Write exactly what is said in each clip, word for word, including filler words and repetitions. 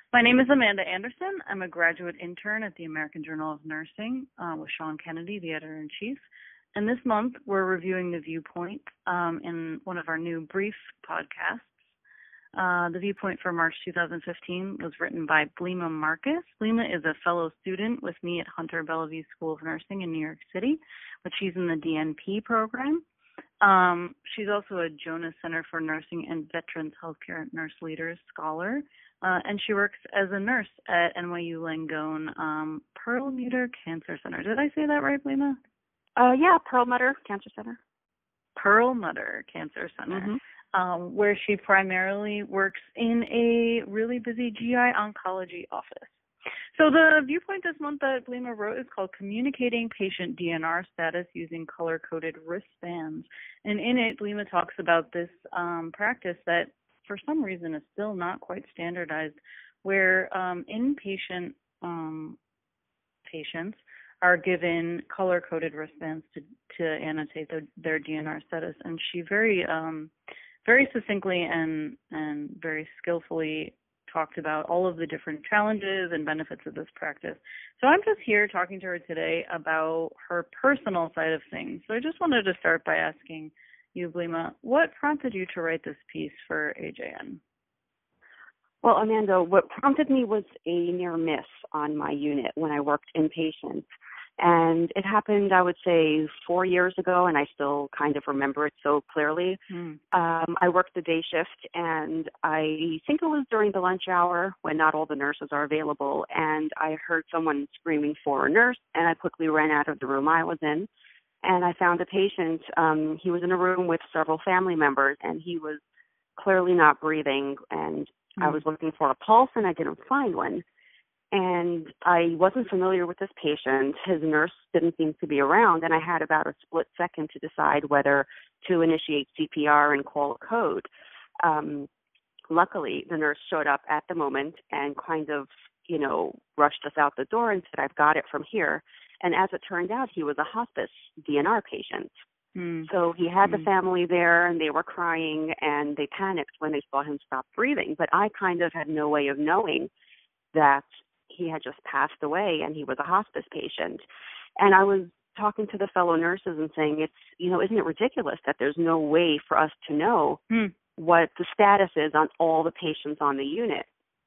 My name is Amanda Anderson. I'm a graduate intern at the American Journal of Nursing uh, with Sean Kennedy, the editor-in-chief. And this month, we're reviewing The Viewpoint um, in one of our new brief podcasts. Uh, the Viewpoint for March two thousand fifteen was written by Blima Marcus. Blima is a fellow student with me at Hunter Bellevue School of Nursing in New York City, but she's in the D N P program. Um, she's also a Jonas Center for Nursing and Veterans Healthcare Nurse Leaders Scholar, uh, and she works as a nurse at N Y U Langone um, Perlmutter Cancer Center. Did I say that right, Blima? Uh, yeah, Perlmutter Cancer Center. Perlmutter Cancer Center, mm-hmm. um, where she primarily works in a really busy G I oncology office. So the viewpoint this month that Blima wrote is called Communicating Patient D N R Status Using Color-Coded Wristbands. And in it, Blima talks about this um, practice that for some reason is still not quite standardized, where um, inpatient um, patients are given color-coded wristbands to, to annotate their, their D N R status. And she very, um, very succinctly and, and very skillfully talked about all of the different challenges and benefits of this practice. So I'm just here talking to her today about her personal side of things. So I just wanted to start by asking you, Blima, what prompted you to write this piece for A J N? Well, Amanda, what prompted me was a near miss on my unit when I worked inpatient. And it happened, I would say, four years ago, and I still kind of remember it so clearly. Mm. Um, I worked the day shift, and I think it was during the lunch hour when not all the nurses are available, and I heard someone screaming for a nurse, and I quickly ran out of the room I was in, and I found a patient. Um, he was in a room with several family members, and he was clearly not breathing, and mm. I was looking for a pulse, and I didn't find one. And I wasn't familiar with this patient. His nurse didn't seem to be around, and I had about a split second to decide whether to initiate C P R and call a code. Um, luckily, the nurse showed up at the moment and kind of, you know, rushed us out the door and said, "I've got it from here." And as it turned out, he was a hospice D N R patient. Mm. So he had mm. the family there, and they were crying, and they panicked when they saw him stop breathing. But I kind of had no way of knowing that he had just passed away and he was a hospice patient. And I was talking to the fellow nurses and saying, it's, you know, isn't it ridiculous that there's no way for us to know hmm. what the status is on all the patients on the unit?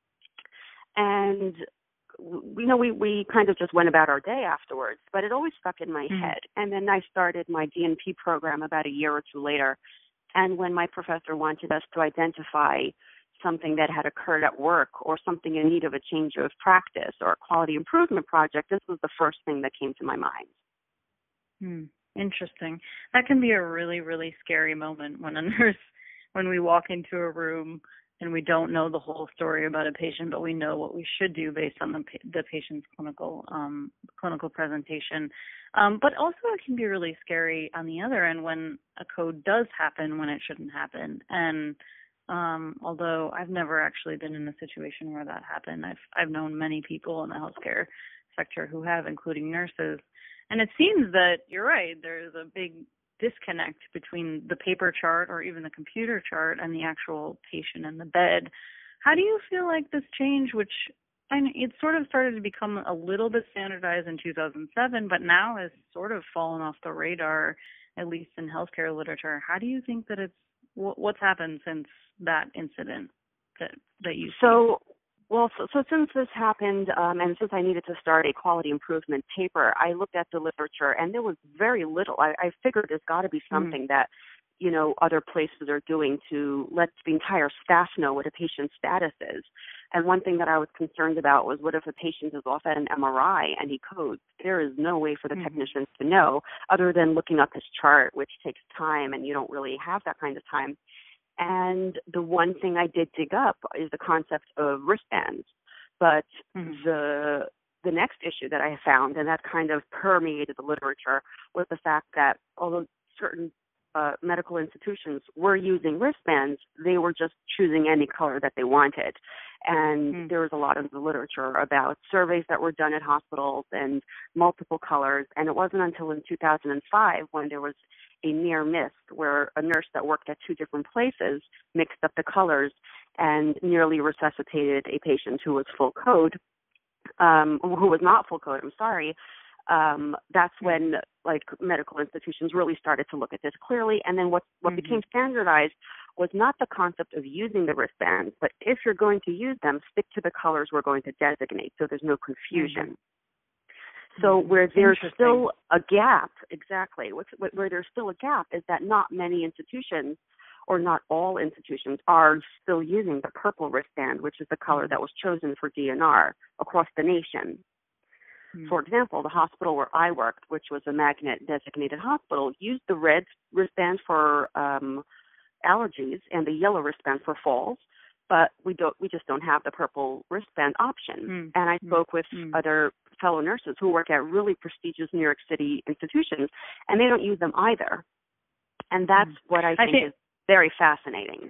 And, you know, we, we kind of just went about our day afterwards, but it always stuck in my hmm. head. And then I started my D N P program about a year or two later. And when my professor wanted us to identify something that had occurred at work or something in need of a change of practice or a quality improvement project, this was the first thing that came to my mind. Hmm. Interesting. That can be a really, really scary moment when a nurse, when we walk into a room and we don't know the whole story about a patient, but we know what we should do based on the, the patient's clinical um, clinical presentation. Um, but also it can be really scary on the other end when a code does happen when it shouldn't happen. And Um, although I've never actually been in a situation where that happened. I've I've known many people in the healthcare sector who have, including nurses. And it seems that you're right, there's a big disconnect between the paper chart or even the computer chart and the actual patient in the bed. How do you feel like this change, which I mean, it sort of started to become a little bit standardized in two thousand seven, but now has sort of fallen off the radar, at least in healthcare literature. How do you think that it's what's happened since that incident that that you so see? well so, so since this happened um, and since I needed to start a quality improvement paper, I looked at the literature and there was very little. I, I figured there's got to be something mm. that you know other places are doing to let the entire staff know what a patient's status is. And one thing that I was concerned about was, what if a patient is off at an M R I and he codes? There is no way for the mm-hmm. technicians to know other than looking up his chart, which takes time, and you don't really have that kind of time. And the one thing I did dig up is the concept of wristbands. But mm-hmm. the the next issue that I found, and that kind of permeated the literature, was the fact that although certain uh, medical institutions were using wristbands, they were just choosing any color that they wanted. And Mm. there was a lot of the literature about surveys that were done at hospitals and multiple colors. And it wasn't until in two thousand five when there was a near miss where a nurse that worked at two different places mixed up the colors and nearly resuscitated a patient who was full code, um, who was not full code, I'm sorry. Um, that's when like medical institutions really started to look at this clearly. And then what, what Mm-hmm. became standardized was not the concept of using the wristbands, but if you're going to use them, stick to the colors we're going to designate so there's no confusion. Mm-hmm. So where there's still a gap, exactly, where there's still a gap is that not many institutions or not all institutions are still using the purple wristband, which is the color that was chosen for D N R across the nation. Mm-hmm. For example, the hospital where I worked, which was a magnet-designated hospital, used the red wristband for um, allergies and the yellow wristband for falls, but we don't. We just don't have the purple wristband option. Mm-hmm. And I spoke with mm-hmm. other fellow nurses who work at really prestigious New York City institutions, and they don't use them either. And that's mm-hmm. what I think, I think is very fascinating.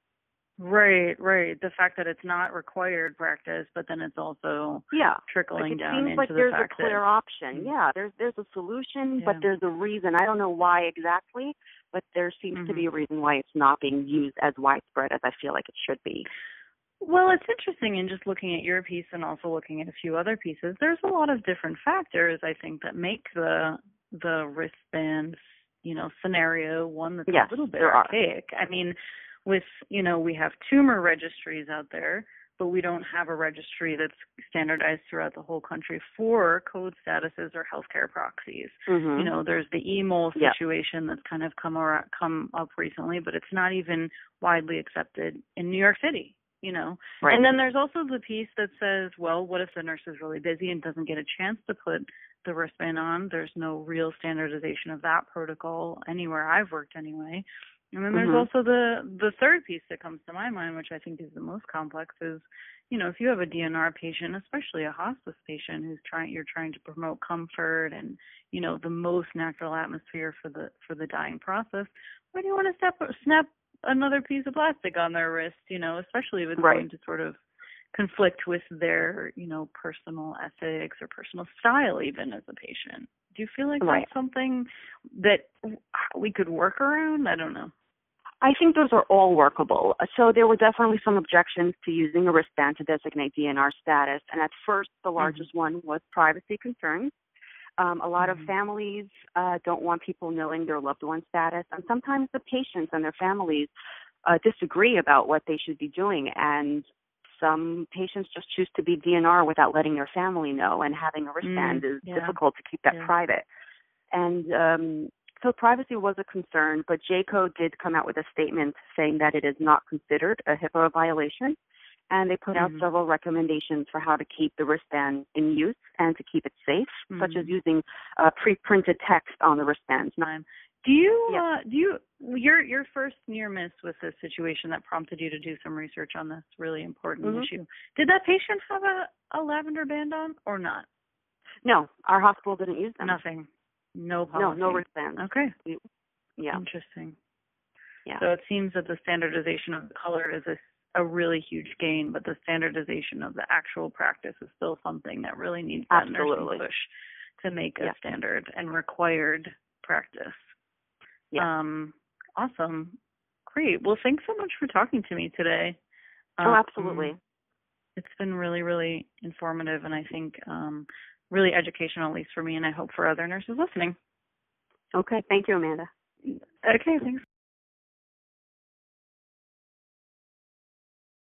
Right, right. The fact that it's not required practice, but then it's also yeah. trickling like down into like the there's fact a clear that, option. Yeah, there's there's a solution, yeah. but there's a reason. I don't know why exactly, but there seems mm-hmm. to be a reason why it's not being used as widespread as I feel like it should be. Well, it's interesting in just looking at your piece and also looking at a few other pieces. There's a lot of different factors, I think, that make the the wristband, you know, scenario one that's yes, a little bit there archaic. Are. I mean, with, you know, we have tumor registries out there, but we don't have a registry that's standardized throughout the whole country for code statuses or healthcare proxies. Mm-hmm. You know, there's the E M O yep. situation that's kind of come around, come up recently, but it's not even widely accepted in New York City. You know, right. And then there's also the piece that says, well, what if the nurse is really busy and doesn't get a chance to put the wristband on? There's no real standardization of that protocol anywhere I've worked anyway. And then there's mm-hmm. also the the third piece that comes to my mind, which I think is the most complex, is, you know, if you have a D N R patient, especially a hospice patient who's trying, you're trying to promote comfort and, you know, the most natural atmosphere for the for the dying process, why do you want to step, snap another piece of plastic on their wrist, you know, especially if it's right. going to sort of conflict with their, you know, personal ethics or personal style even as a patient. Do you feel like right. that's something that we could work around? I don't know. I think those are all workable. So there were definitely some objections to using a wristband to designate D N R status. And at first, the largest mm-hmm. one was privacy concerns. Um, a lot mm-hmm. of families uh, don't want people knowing their loved one's status. And sometimes the patients and their families uh, disagree about what they should be doing. And some patients just choose to be D N R without letting their family know. And having a wristband mm, is yeah. difficult to keep that yeah. private. And um, so privacy was a concern, but J CODE did come out with a statement saying that it is not considered a HIPAA violation. And they put mm-hmm. out several recommendations for how to keep the wristband in use and to keep it safe, mm-hmm. such as using uh, pre-printed text on the wristbands. Do you, yeah. uh, do you, your your first near miss with this situation that prompted you to do some research on this really important mm-hmm. issue, did that patient have a, a lavender band on or not? No, our hospital didn't use them. Nothing. No policy. No, no wristbands. Okay. Yeah. Interesting. Yeah. So it seems that the standardization of the color is a a really huge gain, but the standardization of the actual practice is still something that really needs that Absolutely. nursing push to make a yeah. standard and required practice. Yeah. Um, awesome. Great. Well, thanks so much for talking to me today. Oh, um, absolutely. It's been really, really informative and I think um, really educational, at least for me, and I hope for other nurses listening. Okay. Thank you, Amanda. Okay. Thanks.